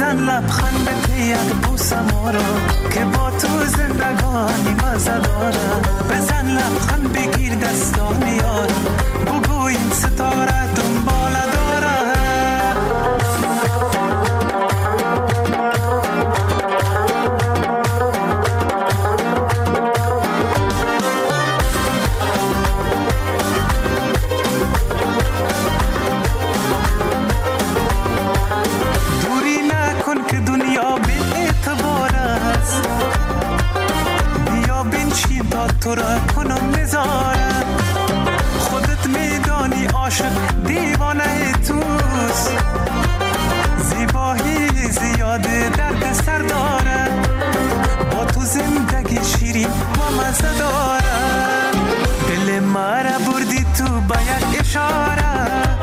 بزن لبخند به تیغ بوسم آرا که با تو زندگانی مزه دارم. بزن لبخند بگیر دستان یارم بگو این ستاره دنبال دارم. تو را کنم نزارم خودت میدانی عاشق دیوانه توست. زیبایی زیاده درد سر داره با تو زندگی شیرین و مزه داره. دل مرا بردی تو با یک اشاره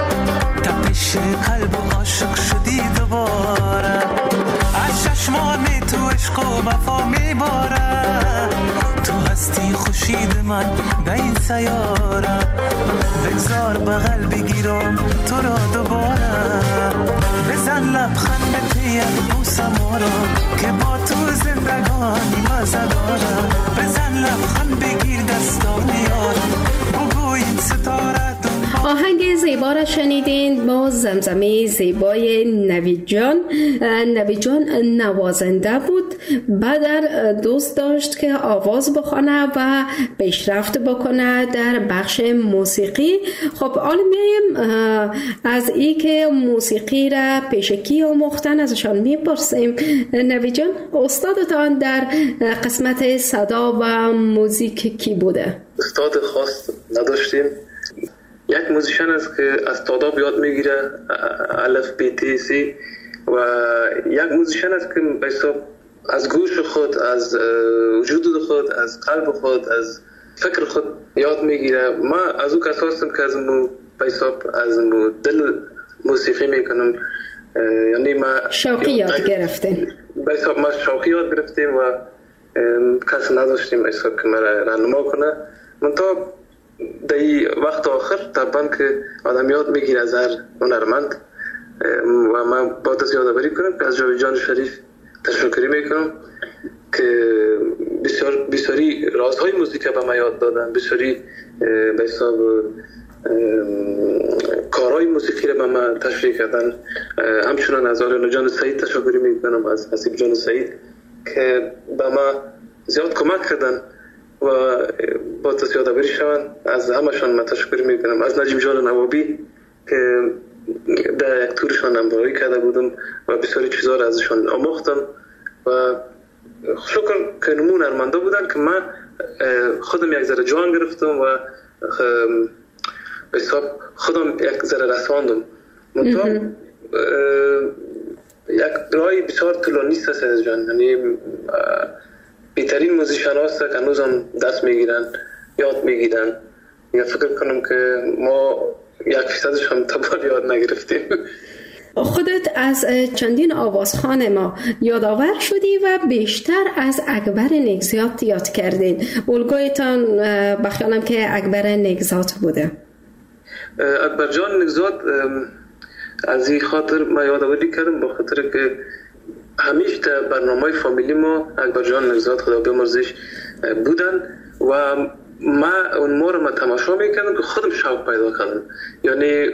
تپش قلب و عاشق شدی دوباره. از چشمان تو عشق و وفا میباره تو هستی خورشید من به این سیاره. بگذار بغل بگیرم تو را دوباره. بزن لبخند به تیغ بوسم آرا که با تو زندگانی مزه داره. بزن لبخند بگیر دستان یارم بگو این ستاره. آهنگ زیبا را شنیدین با زمزمه زیبای نوید جان نوازنده بود. بعد دوست داشت که آواز بخونه و پیشرفت بکنه در بخش موسیقی. خب حالا میایم از این که موسیقی را پیش کی آموختن ازشان میپرسیم. نوید جان استادتان در قسمت صدا و موزیک کی بوده؟ استاد خاص نداشتیم. یک موزیشن است که از تاداب یاد میگیره الف بی تی سی و یک موزیشن است که به حساب از گوش خود، از وجود خود، از قلب خود، از فکر خود یاد میگیره. ما از او کسا هستم که از مو به حساب از مو دل موسیقی میکنم. یعنی ما شوقی یاد گرفتیم. به حساب ما شوقی یاد گرفتیم و کس نداشتیم به حساب که ما راهنما کنه. من تا در وقت آخر طبعا که آدم یاد میگیره از هر هنرمند و من با دست یادآوری کنم که از جاوید جان شریف تشکری میکنم که بسیاری رازهای موسیقی به من یاد دادن، بسیاری به حساب کارهای موسیقی را به من تشریح کردن. همچنان از آرین جان سعید تشکری میکنم، از حسیب جان سعید که به من زیاد کمک کردن و با دست یادآوری شوند. از همشان من تشکر میکنم. از نجیب جان نوابی که در یک تورشان همراهی کرده بودم و بسیاری چیزا را ازشان آموختم و شکر که نمون هنرمندا بودن که من خودم یک ذره جان گرفتم و به حساب خودم یک ذره رساندم. منطقه یک رای بسیار طولانی است از جان. یعنی بهترین موزیشن هاست که هنوز هم دست میگیرن، یاد میگیرن. یا فکر کنم که ما 1% هم تبار یاد نگرفتیم. خودت از چندین آوازخوان ما یادآور شدی و بیشتر از اکبر نگزات یاد کردین. الگویتان بخیالم که اکبر نگزات بوده. اکبر جان نگزات از این خاطر ما یادآوری کردم، با خاطر که همیشه در برنامه فامیلی ما اکبر جان نگزات خدا بیامرزش بودن و ما اون ما رو ما تماشا میکردم که خودم شوق پیدا کردم. یعنی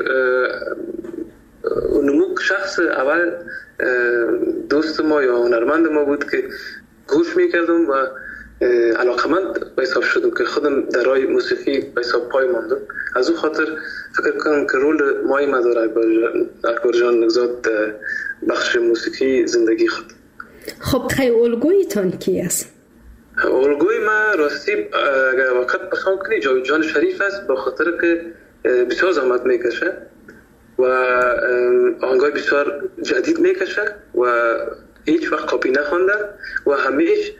اونمو شخص اول دوست ما یا هنرمند ما بود که گوش میکردم و علاقمند به حساب شدم که خودم در راه موسیقی به حساب پای ماندم. از اون خاطر فکر کنم که رول مهمی داره اکبر جان نگزات بخش موسیقی زندگی خود. خب خیلی الگویتان کی است؟ الگوی ما راستی اگر وقت بخوام کنی جاوید جان شریف است، با خاطر که بسیار زحمت میکشه و آهنگای بسیار جدید میکشه و هیچ وقت کپی نخونده و همیشه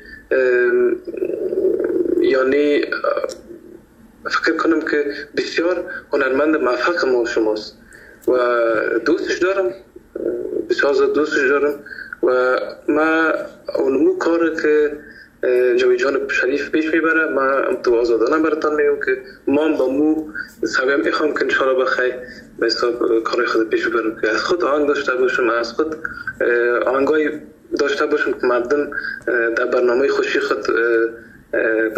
یعنی فکر کنم که بسیار هنرمند موفق ما شماست و دوستش دارم، بسیار زیاد دوستش دارم و ما اونمو کار که جاوید جان شریف پیش میبره. ما تو آزادانه براتون میگم که ما با مو سویم میخوام که انشاءالله بخیر به حساب کار خود پیش ببرم که از خود آهنگ داشته باشم، از خود آهنگای داشته باشم که مردم در برنامه خوشی خود به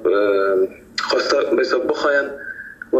حساب بخواین و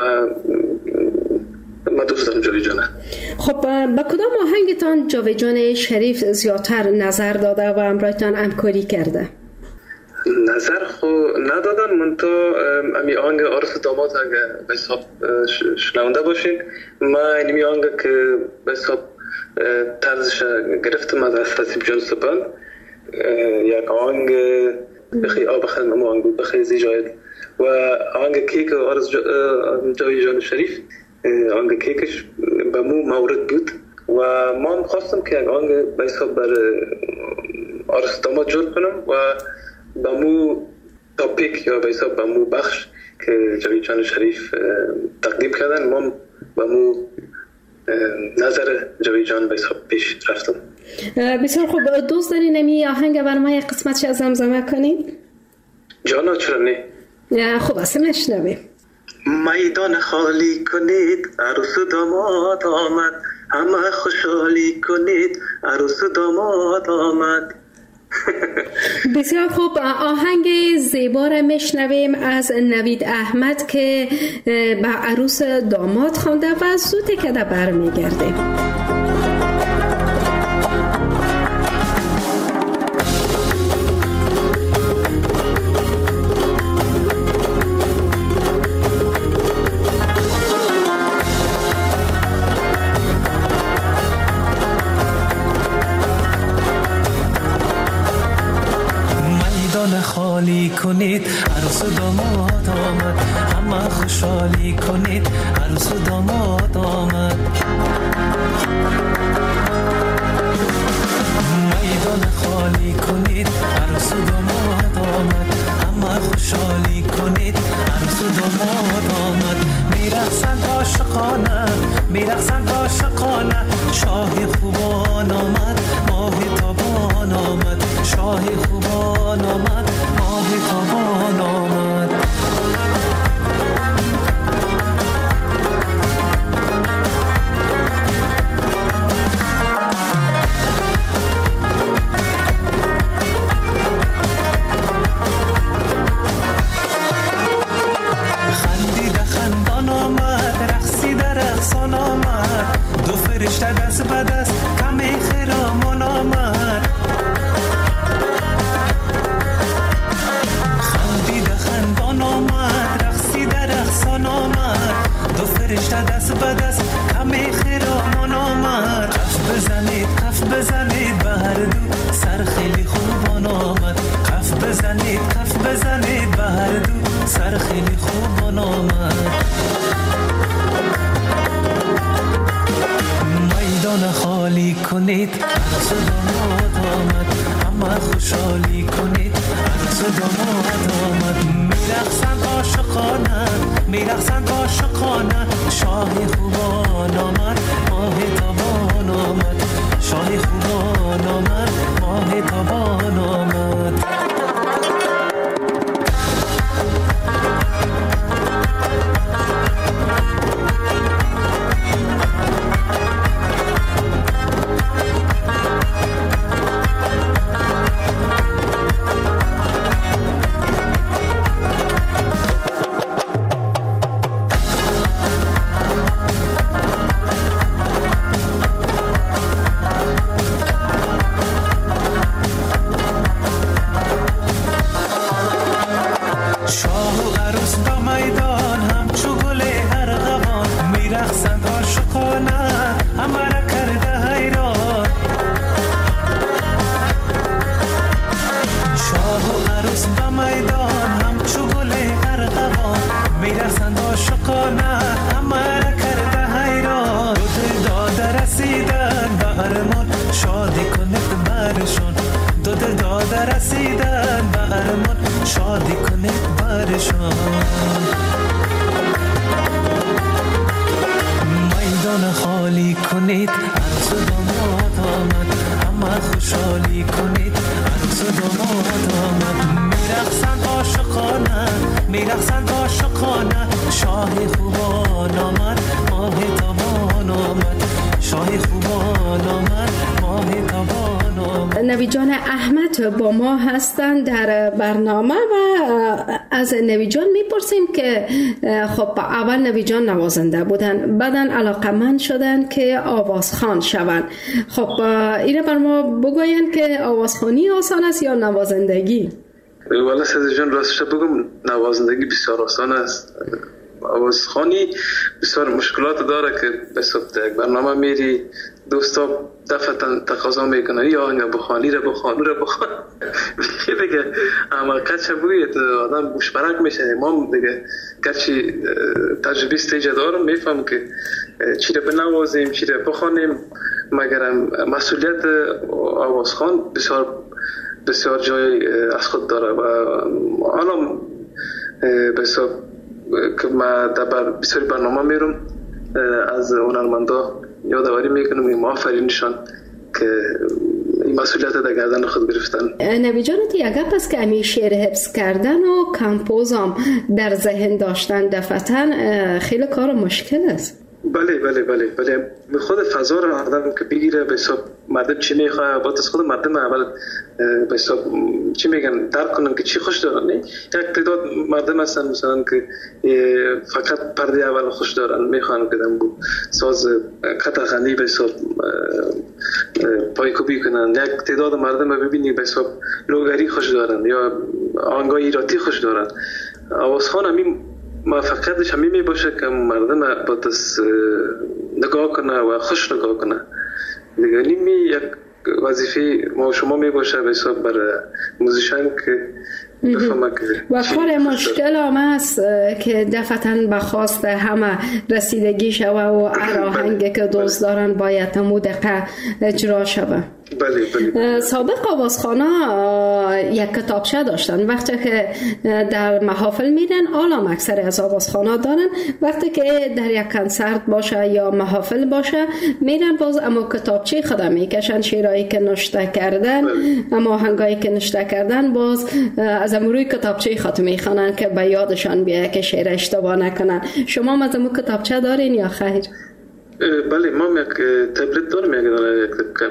ما دوست دارم جاوید جانه. خب با کدام آهنگتان جاوید جان شریف زیادتر نظر داده و همراهتان همکاری کرده؟ نظر خو ندادن، من تو امی آهنگ عروس داماد اگه به حساب شنونده باشین، ما اینمی آهنگ که به حساب طرزش گرفتم از نصیب جان سپند، یک آهنگ بخی آب خلم آهنگ بخی زیجاید و آهنگ کیک عروس جاوید جان شریف، آهنگ کیکش به مو مورد بود و ما هم خواستم که یک آهنگ به حساب بر عروس داماد جور کنم و به مو تاپیک یا به حساب به مو بخش که جاوید جان شریف تقدیم کردن، ما به مو نظر جاوید جان به حساب پیش رفتم. بسیار خوب، دوست دارین نمی آهنگ برای یک قسمتش از زمزمه کنید؟ جانا چرا نه؟ خوب است نشنویم. میدان خالی کنید عروس و داماد آمد، همه خوشحالی کنید عروس و داماد آمد. بسیار خوب، آهنگ زیبا را میشنویم از نوید احمد که به عروس داماد خوانده و زود که در برمیگرده. خالی کنید عروس و داماد آمد، همه خوشحالی کنید عروس و داماد آمد. میدان خالی کنید عروس و داماد آمد، همه خوشحالی کنید عروس و داماد آمد. میرقصند عاشقانه، میرقصند عاشقانه، شاه خوبان آمد، ماه تابان آمد، شاه خوبان آمد، ماه تابان آمد. خندیده خندان آمد، رقصیده رقصان آمد، دو فرشته دست به دست کمی خرامان آمد. فرشته دست به دست همه خیرامان آمد. کف بزنید به هر دو سر خیلی خوبان آمد. کف بزنید به هر دو سر خیلی خوبان آمد. میدان خالی کنید عروس داماد آمد، همه خوشحالی کنید عروس داماد آمد. میرقصند عاشقانه، میرقصند عاشقانه، شاه خوبان آمد، ماه تابان آمد، شاه خوبان آمد، ماه تابان آمد. میدان خالی کنید عروس داماد آمد، همه خوشحالی کنید عروس و داماد آمد میرقصند عاشقانه میرقصند عاشقانه شاه خوبان آمد ماه تابان آمد شاه خوبان آمد ماه تابان آمد. نوید جان احمد با ما هستند در برنامه و از نوید جان میپرسیم که خب اول نوید جان نوازنده بودن بعدن علاقمند شدن که آوازخوان شوند. خب اینه بر ما بگوین که آوازخوانی آسان است یا نوازندگی؟ والا سید جان راستش بگم نوازندگی بسیار آسان است. آوازخوانی بسیار مشکلات داره که به صورت یک برنامه میری دوستا دفعتا تقاضا میکنه یا آهنگ بخوانی رو بخوان رو بخوان دیگه اما کچه بوید آدم مشبرک میشه. ما دیگه گرچه تجربه استیجه دارم میفهم که چی رو بنوازیم چی رو بخوانیم مگر مسئولیت آوازخوان بسیار جای از خود داره و الان بسیار که ما در بسیاری برنامه میرم از هنرمندا یادآوری میکنم این آفرینشان که این مسئولیت در گردن خود گرفتن. نوید جان یک گپ است که همین شعر حفظ کردن و کمپوزم در ذهن داشتن دفعتاً خیلی کار مشکل است. بله خود فضا رو آدم که بگیره به حساب مردم چی میخواه باید از خود مردم اول به حساب چی میگن درک کنن که چی خوش دارن. یک تعداد مردم هستن مثلا که فقط پرده اول خوش دارن میخوان که دم ساز قطعخانی به حساب پایکوبی کنن. یک تعداد مردم رو ببینی به حساب لوگری خوش دارن یا آهنگای ایراتی خوش دارن. آوازخوان همین موفقیتش همین می باشه که مردم با دست نگاه کنه و خوش نگاه کنه. دیگه نیمی یک وظیفه ما شما می باشه به حساب برای موزیشن که بفهمه که و کار مشکل هم است که دفعتاً به خواست همه رسیدگی شوه و آهنگی که دوست دارن باید همون دقیقه اجرا شوه. بله. سابق آوازخوانا یک کتابچه داشتن. وقتی که در محافل میرن عالم اکثر از آوازخوانا دارن وقتی که در یک کنسرت باشه یا محافل باشه میرن باز اما کتابچه خدا میکشن شعرهایی که نوشته کردن اما آهنگایی که نوشته کردن باز از روی کتابچه خود میخوانن که به یادشان بیایه که شعر اشتباه نکنن. شما از امو کتابچه دارین یا خیر؟ بله ما یک تبلت دارم یک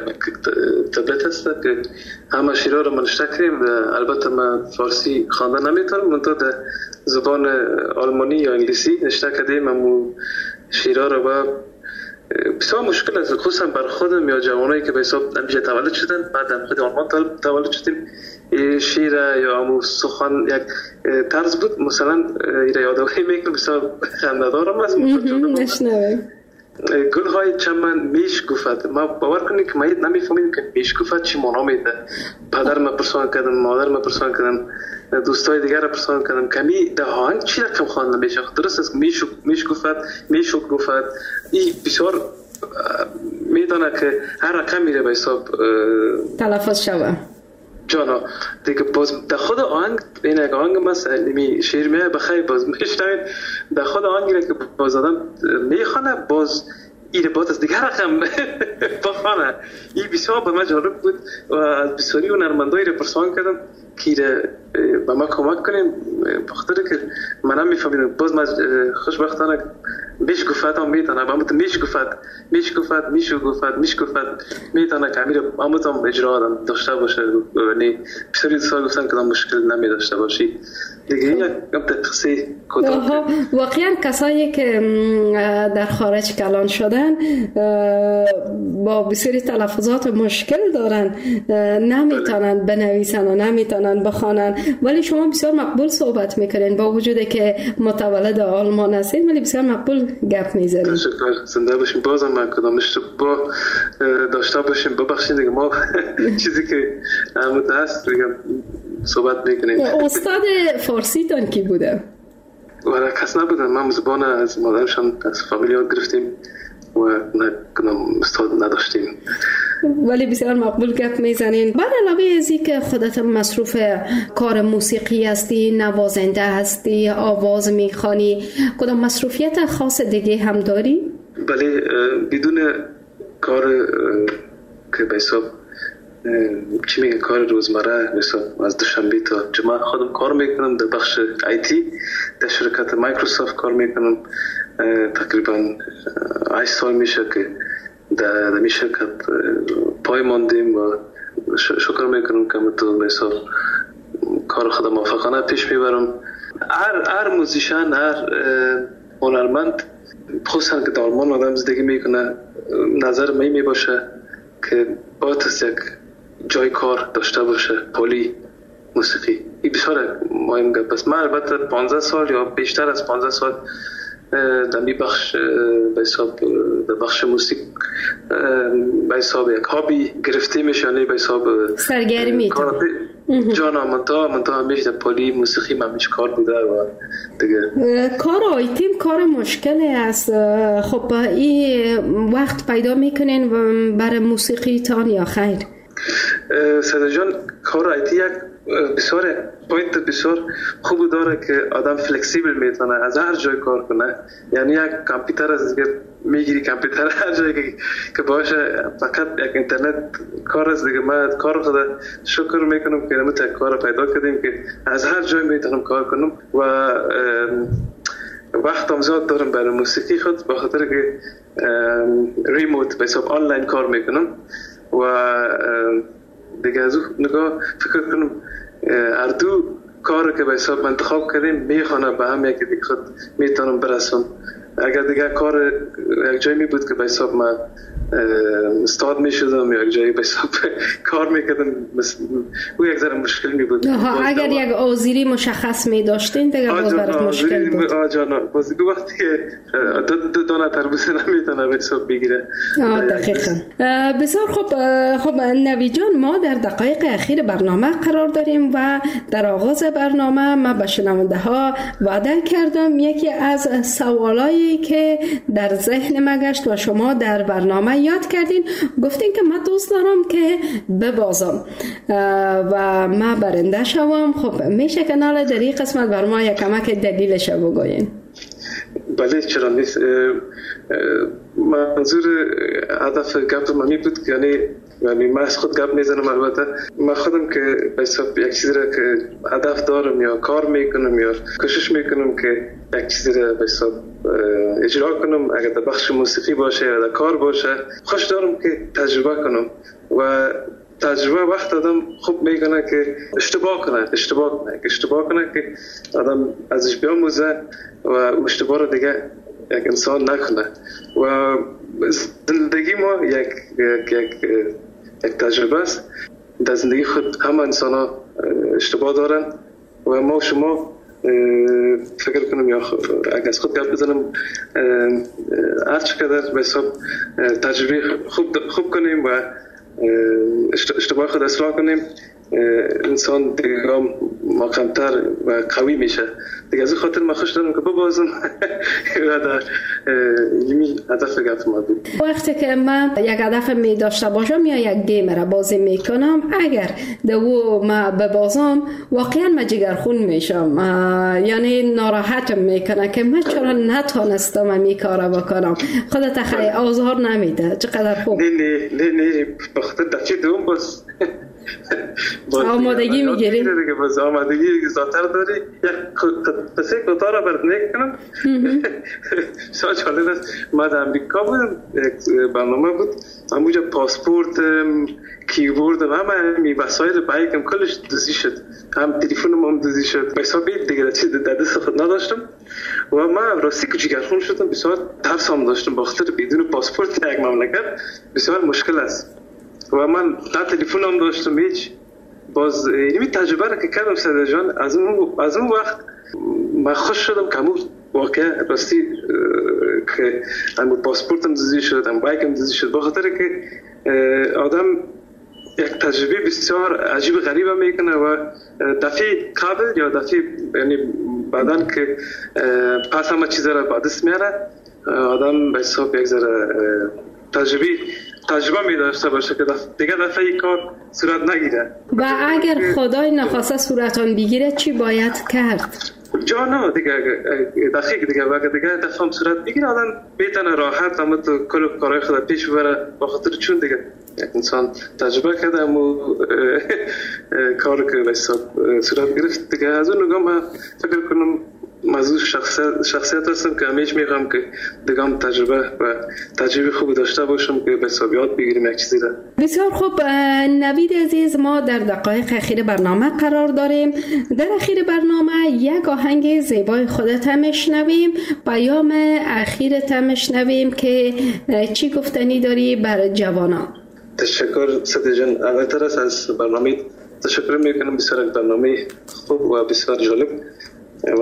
تبلت هست که همه شیرها رو منشته کریم. البته من فارسی خواندن نمیتونم منطقه در زبان آلمانی یا انگلیسی نشته کردیم همون شیرها رو و بسیار مشکل است خصوصا بر خودم یا جوانایی که به حساب نمیشه تولد شدن بعد خود آلمان تولد شدیم شیر یا همون سخن یک طرز بود مثلا ایره یادواری میکنم بسیار خنده‌دارم است نشنوه گل های چمن میش گفت. ما باور کنید که ما نمیفهمیم که میش گفت چی معنا میده. پدر ما پرسان کردم مادر ما پرسان کردم دوستای دیگر را پرسان کردم کمی ده آهنگ چی رقم خواندن میشه. درست است میش گفت این بسیار میدانه که هر رقم میره به حساب تلفظ شوه جانا دیگه باز در خود آهنگ این یک آهنگ مثلا نمی شعر میه بخیر باز میشنوید در خود آهنگی که باز آدم میخوانه باز این باز از دیگر رقم بخوانه. این بسیار به من جالب بود و از بسیاری هنرمندایی رو پرسان کردم که به ما کمک کنیم بخاطر که من هم میفهمیدم باز من خوشبختانه میش گفت هم میتونه با همون میش گفت میتونه که امیر همون هم اجرا آدم داشته باشه. یعنی بسیاری دوستان گفتن که مشکل نمی داشته باشی دیگه. این یک قصه کوتاه. واقعا کسایی که در خارج کلان شدن با بسیاری تلفظات مشکل دارن نمیتونن بنویسن و نمیتونن بخوانن ولی شما بسیار مقبول صحبت میکنین با وجود که متولد آلمان هستین ولی بسیار مقبول گپ میزنین. تشکر زنده باشین. بازم من کدام اشتباه داشته باشیم ببخشید دیگه ما چیزی که عمود هست دیگه صحبت میکنیم. استاد فارسی تان کی بوده؟ ولی کس نبودن. من زبان از مادرشان از فامیلیات گرفتیم و کدام استاد نداشتیم ولی بسیار مقبول گپ میزنین. بعد علاوه از این که خودت مصروف کار موسیقی هستی نوازنده هستی آواز میخوانی کدام مصروفیت خاص دیگه هم داری؟ بله بدون کار که به حساب چی میگه کار روزمره، مثلا از دوشنبه تا جمعه خودم کار میکنم در بخش آیتی در شرکت مایکروسافت کار میکنم. تقریبا 8 سال میشه که در می شرکت پای ماندیم و شکر میکنم که تو مثلا کار خودم موفقانه پیش میبرم. هر موزیشن، هر هنرمند خصوصا که در آلمان آدم زندگی میکنه، نظر من می باشه که باید یک جای کار داشته باشه، پلی موسیقی. این بسیار مهم گپ است. من البته 15 سال یا بیشتر از 15 سال در می بخش به حساب در بخش موسیقی به حساب یک هابی گرفته میشه، یعنی به حساب سرگرمی جانا منطقه همیشه در پلی موسیقی من همیشه کار بوده و دیگه کار آیتیم کار مشکلی است. خب این وقت پیدا میکنین برای موسیقی تان یا خیر؟ سیدا جان، کار آیتی یک بسیار پوینت بسیار خوب داره که آدم فلکسیبل میتونه از هر جای کار کنه. یعنی یک کامپیوتر از دیگه میگیری، کامپیوتر هر جایی که باشه، فقط یک اینترنت کار است دیگه. من کار خدا شکر میکنم که یک کار پیدا کردیم که از هر جای میتونم کار کنم و وقت هم زیاد دارم برای موسیقی خود، به خاطر که ریموت به حساب آنلاین کار میکنم و دیگه از اون نگاه فکر کنم هر دو کار که به حساب انتخاب کردیم میخوانه به هم یکی دیگه خود میتونم برسم. اگر دیگه کار یک جایی می بود که به حساب من استاد می شدم یا یک جایی به حساب کار میکردم، او یک ذره مشکل می بود. اگر یک آذری مشخص می داشتین دیگه باز برات مشکل بود. باز دو وقتی که دو دانه تربوز نمیتونه به حساب بگیره. دقیقاً. بسیار خب نوید جان، ما در دقایق اخیر برنامه قرار داریم و در آغاز برنامه ما به شنونده ها وعده کردم یکی از سوالایی که در ذهن ما گشت و شما در برنامه یاد کردین، گفتین که من دوست دارم که ببازم و من برنده شوم. خب میشه که ناله در این قسمت بر ما یک کمک دلیلش بگوین؟ بله، چرا نیست. منظور هدف گپ من بود که یعنی من از خود گپ میزنم. البته من خودم که به حساب یک چیزی را که هدف دارم یا کار میکنم یا کوشش میکنم که یک چیزی را به حساب اجرا کنم، اگر در بخش موسیقی باشه یا در کار باشه، خوش دارم که تجربه کنم و تجربه وقت آدم خوب میکنه که اشتباه کنه که آدم ازش بیاموزه و اشتباه رو دیگه یک انسان نکنه. و زندگی ما یک تجربه است. در زندگی خود همه انسان ها اشتباه دارن و ما و شما فکر کنم یا اگر از خود گپ بزنم هر چقدر به حساب تجربه خوب کنیم و اشتباه خود اصلاح کنیم، انسان دیگه محکم‌تر و قوی میشه دیگه. از این خاطر من خوش دارم که ببازم و در یمی هدف گفت ما بود. وقتی که من یک هدف می داشته باشم یا یک گیم را بازی میکنم، اگر دو ما ببازم واقعا من جگرخون میشم، یعنی ناراحتم میکنه که من چرا نتونستم این کارا بکنم. خودت خیلی آزار نمیده. چقدر خوب. نه بخاطر دفعه دوم باز آمادگی میگیری؟ باز آمادگی زیادتر داری. یک قصه کوتاه را برات میگم. بسیار جالب است. من در امریکا بودم، یک برنامه بود، همونجا پاسپورت، کیبورد و همه وسایل بایکم کلش دزدی شد، هم تلفنم هم دزدی شد. به حساب دیگه چیز در دست خود نداشتم و من راستی که جگرخون شدم. بسیار ترس هم داشتم، بخاطر بدون پاسپورت یک مملکت بسیار مشکل است و من نه تلفن هم داشتم هیچ. باز این تجربه را که کردم سیدا جان، از اون وقت من خوش شدم که همون واقعا راستی که همون پاسپورتم دزدی شد، هم بایکم دزدی شد، بخاطر که آدم یک تجربه بسیار عجیب غریبه میکنه و دفعه قبل یا دفعه یعنی بعدن که پس همه چیز را به دست میاره، آدم به حساب یک ذره تجربه می داشته باشه که دیگه دفعه کار صورت نگیره. و اگر خدای نخواسته صورتان بگیره چی باید کرد؟ جانا دیگه دقیق دیگه وقت دیگه دفعه صورت بگیره، آدم بیتونه راحت اما تو کل کارهای خود پیش ببره، بخاطر چون دیگه یک انسان تجربه کرده و کار که به حساب صورت گرفت دیگه. از اون نگاه من فکر کنم موضوع شخصیت هستم که همیشه میخوام که دیگه هم تجربه خوبی داشته باشم که به حساب یاد بگیریم یک چیزی را. بسیار خوب نوید عزیز، ما در دقایق اخیر برنامه قرار داریم. در اخیر برنامه یک آهنگ زیبای خودت هم میشنویم، پیام اخیرت هم میشنویم که چی گفتنی داری بر جوانان. تشکر سدی جان، اولتر از برنامه تشکر میکنم. بسیار برنامه خوب و بسیار جالب و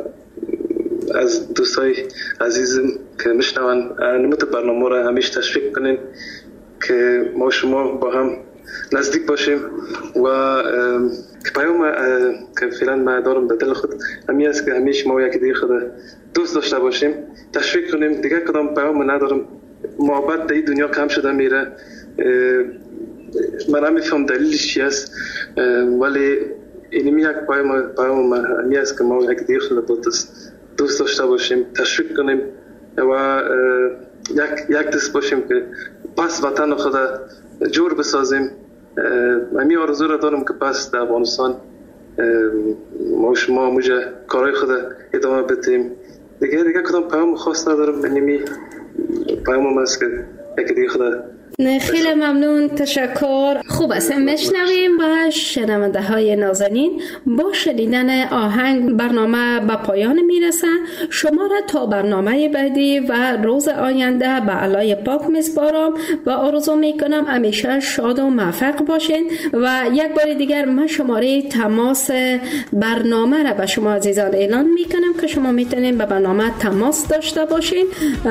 از دوستای عزیزم که میشنون نموت برنامه را همیشه تشویق کنین که ما شما با هم نزدیک باشیم و که پیام که فعلا ما دارم به دل خود همین است که همیشه ما یکی دیگه خود دوست داشته باشیم، تشویق کنیم. دیگه کدام پیام ندارم. محبت در دنیا کم شده میره، من نمیفهم دلیلش چی است، ولی اینمی یک پیام همی است که ما یک دیگه خود دوست داشته باشیم، تشویق کنیم و یک دست باشیم که پس وطن خود جور بسازیم. همی آرزو را دارم که پس در افغانستان ما شما موجه کارهای خود ادامه بدیم. دیگه کدام پیام خاص ندارم. اینمی پیام است که یک دیگه خود. خیلی ممنون، تشکر. خوب است، میشنویم و شنونده های نازنین با شنیدن آهنگ برنامه به پایان میرسه. شما را تا برنامه بعدی و روز آینده به علای پاک میسپارم و آرزو میکنم همیشه شاد و موفق باشین. و یک بار دیگر من شماره تماس برنامه را به شما عزیزان اعلان میکنم که شما میتونین به برنامه تماس داشته باشین.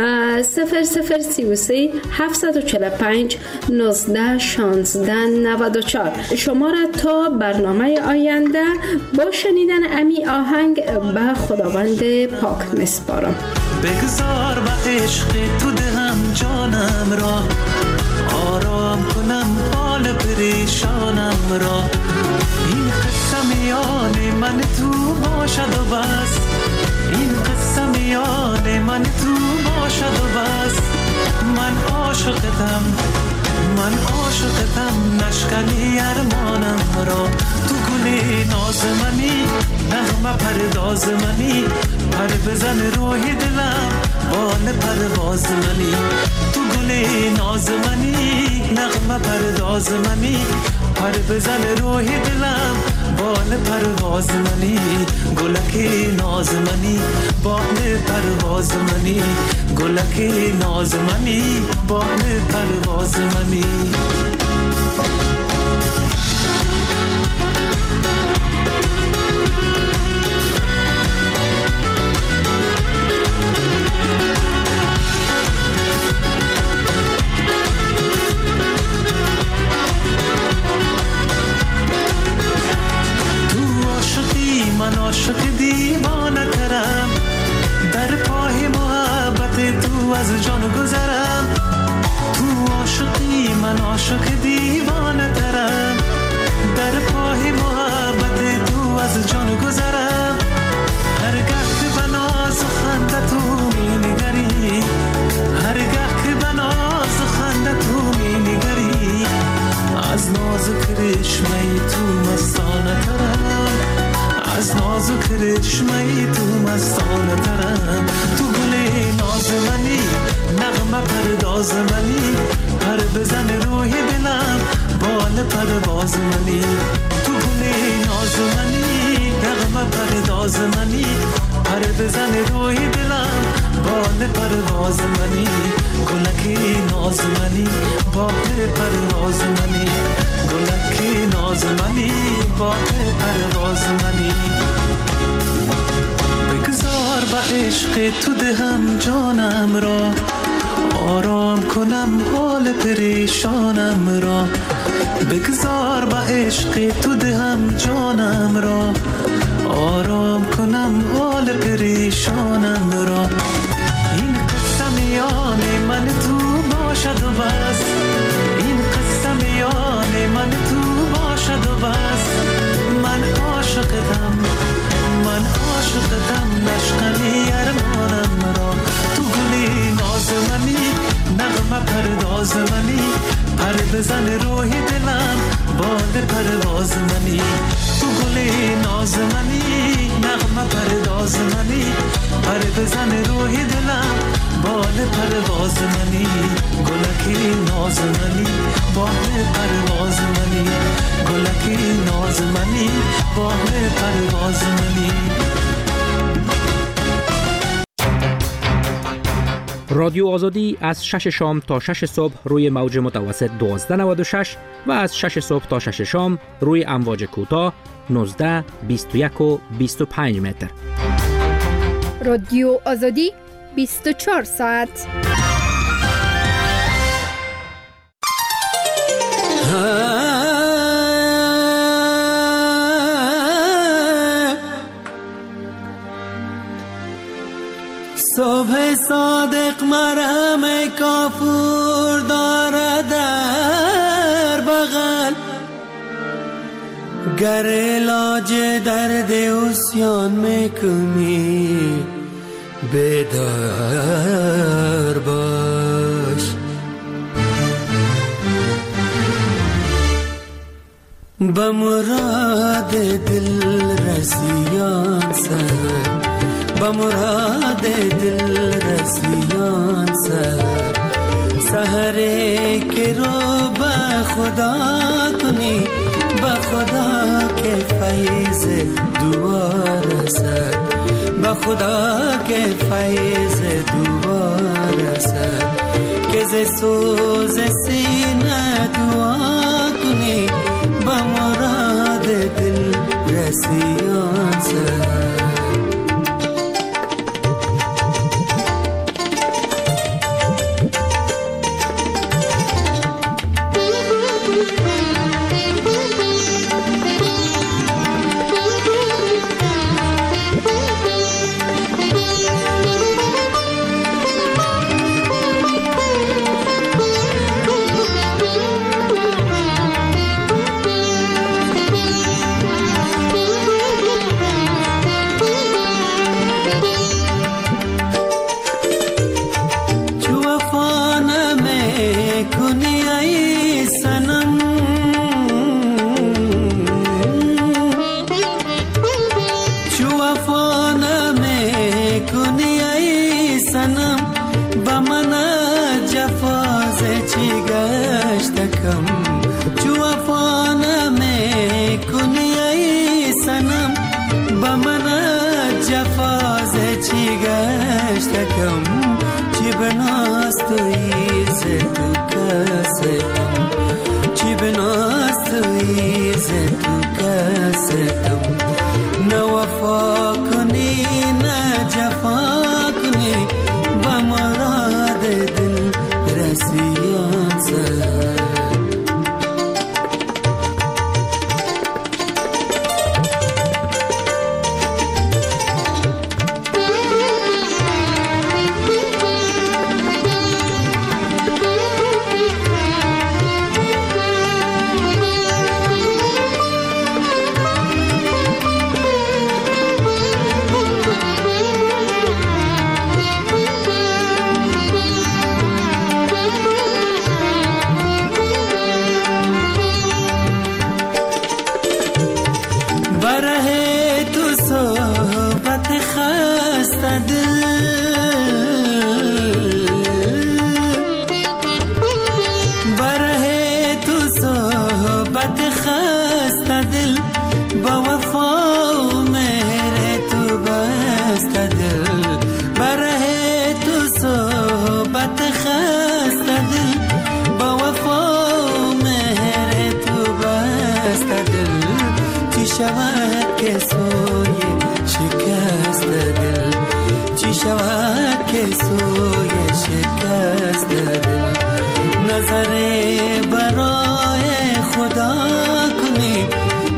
0033 745 19 16 94. شما را تا برنامه آینده با شنیدن امی آهنگ به خداوند پاک میسپارم. بگذار به عشق تو دهم جانم را، آرام کنم حال پریشانم را. این قصه میان من تو باشد و بس، این قصه میان من تو باشد و بس. من عاشقتم نشکنی ارمانم را. تو گلی ناز منی، نغمه پرداز منی، پر بزن روحی دلم بال پرواز منی. تو گلی ناز منی، نغمه پرداز منی، پر بزن روحی دلم بال پرواز منی. گلکی ناز منی، بال پرواز منی، گلکی ناز منی، بال پرواز منی. من عاشق دیوانه ترم، در پای محبت تو از جان گذرم. تو عاشقی من عاشق دیوانه ترم، در پای محبت تو از جان گذرم. هرگاه که به ناز و خنده تو می نگری، هرگاه که به ناز و خنده تو می نگری، از ناز و کرشمه تو مستانه ترم، از ناز و کرشمه تو مستانه ترم. تو گلی ناز منی، نغمه پرداز منی، پر بزن روحی دلم بال پرواز منی. تو گلی ناز منی، نغمه پرداز منی، پر بزن روحی دلم بال پرواز منی. گلکی ناز منی، بال پرواز منی، گلکی ناز منی، بال پرواز منی. بگذار به عشق تو دهم جانم را، آرام کنم حال پریشانم را. بگذار به عشق تو دهم جانم را، آرام کنم حال پریشانم را. این قصه میان من تو باشد و بس، این قصه میان من تو باشد و بس. من عاشقتم نشکنی ارمانم را. تو گلی ناز منی، نغمه پرداز منی، پر بزن روحی دلم بال پرواز منی تو گل ناز منی نغمه پرداز منی پر بزن روحی دلم بال پرواز منی گلکی ناز منی بال پرواز منی گلکی ناز منی بال پرواز منی. رادیو آزادی از 6 شام تا 6 صبح روی موج متوسط 1296 و از 6 صبح تا 6 شام روی امواج کوتاه 19 21 و 25 متر. رادیو آزادی 24 ساعت. صبح صادق مرهم کافور دارد در بغل گر علاج درد عصیان میکنی بیدار باش. به مراد دل رسیان سر به مراد دل رسیان سر سحره که رو به خدا کنی به خدا که فیض دعا رسد به خدا که فیض دعا رسد که ز سوز سینه دعا کنی به مراد دل رسیان سر.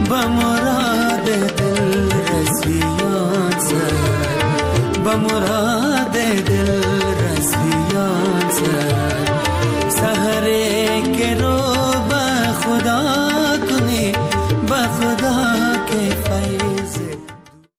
مراد